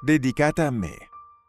dedicata a me.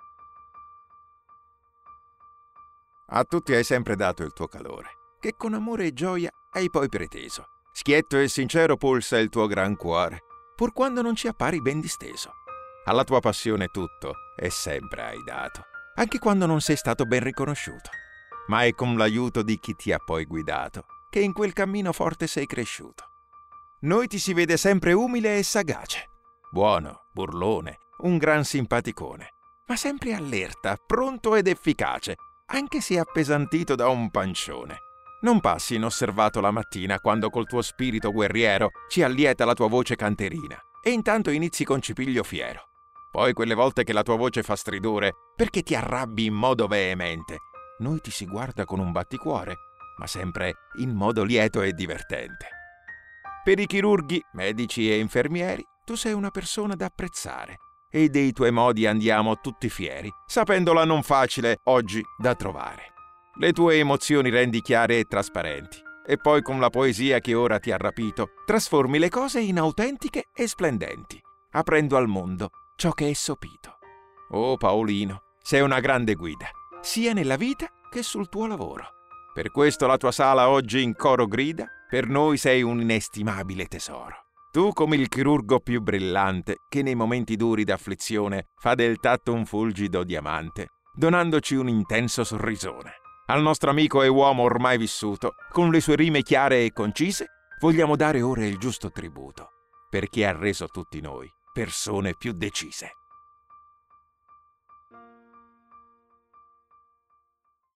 A tutti hai sempre dato il tuo calore, che con amore e gioia hai poi preteso. Schietto e sincero pulsa il tuo gran cuore, pur quando non ci appari ben disteso. Alla tua passione tutto e sempre hai dato, anche quando non sei stato ben riconosciuto. Ma è con l'aiuto di chi ti ha poi guidato che in quel cammino forte sei cresciuto. Noi ti si vede sempre umile e sagace, buono, burlone, un gran simpaticone, ma sempre allerta, pronto ed efficace, anche se appesantito da un pancione. Non passi inosservato la mattina quando col tuo spirito guerriero ci allieta la tua voce canterina e intanto inizi con cipiglio fiero. Poi quelle volte che la tua voce fa stridore perché ti arrabbi in modo veemente, noi ti si guarda con un batticuore, ma sempre in modo lieto e divertente. Per i chirurghi, medici e infermieri, tu sei una persona da apprezzare e dei tuoi modi andiamo tutti fieri, sapendola non facile oggi da trovare. Le tue emozioni rendi chiare e trasparenti e poi con la poesia che ora ti ha rapito trasformi le cose in autentiche e splendenti, aprendo al mondo ciò che è sopito. Oh Paolino, sei una grande guida, sia nella vita che sul tuo lavoro. Per questo la tua sala oggi in coro grida, per noi sei un inestimabile tesoro. Tu come il chirurgo più brillante che nei momenti duri d'afflizione fa del tatto un fulgido diamante, donandoci un intenso sorrisone. Al nostro amico e uomo ormai vissuto, con le sue rime chiare e concise, vogliamo dare ora il giusto tributo, perché ha reso tutti noi persone più decise.